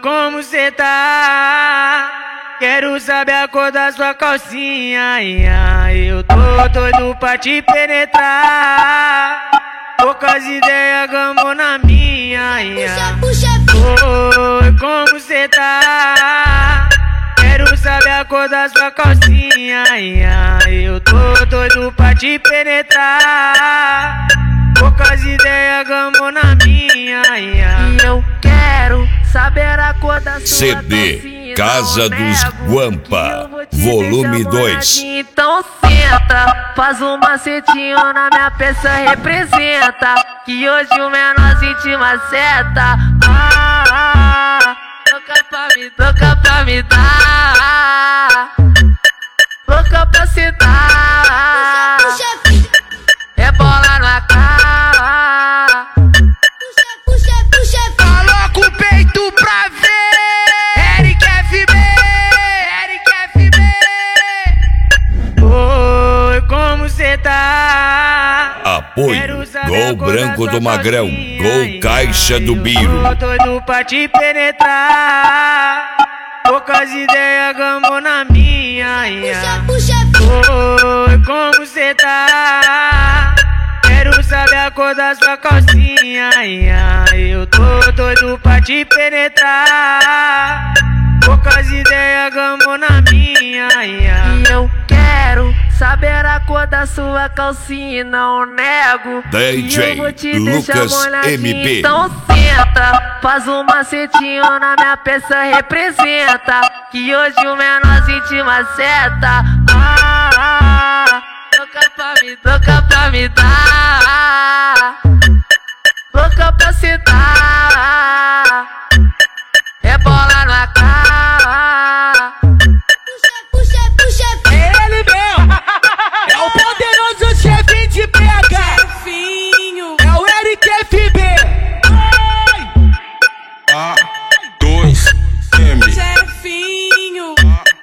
como cê tá? Quero saber a cor da sua calcinha. Eu tô doido pra te penetrar. Poucas ideias, gamo na minha. Oi, como cê tá? Quero saber a cor da sua calcinha. Eu tô doido pra te penetrar. Poucas ideias, gamo na minha. E eu quero saber a cor da sua CD calcinha. Casa dos Guampa, volume 2. Então senta, faz um macetinho na minha peça, representa que hoje o menorzinho te maceta. Louca pra me dar, louca pra sentar. É bola na cara. Coloca o peito pra ver. Eric FB. Oi, como cê tá? Apoio Gol Branco do Magrão, Gol Caixa do Biro. Tô doido pra te penetrar. Poucas ideias, gamo na minha. Oi, como cê tá? Quero saber a cor da sua calcinha. Eu tô doido pra te penetrar. Poucas ideias, gamo na minha. E eu quero saber a cor da sua calcinha, não nego. DJ e eu vou te Lucas deixar molhadinho. MB. Então senta, faz um macetinho na minha peça, representa que hoje o menorzinho te maceta. Louca pra me dar, louca pra sentar. É bola na cara. É ele mesmo. É o poderoso chefe de PH. Chefinho. É o Eric FB. A2M. Chefinho.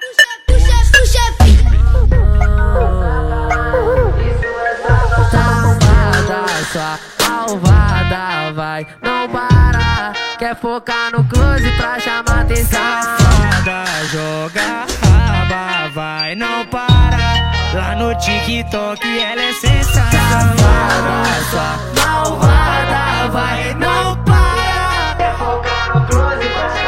Sua malvada vai, não para. Quer focar no close pra chamar atenção. Safada, joga raba, vai, não para. Lá no TikTok ela é sensacional. Safada, sua malvada vai, não para. Quer focar no close pra chamar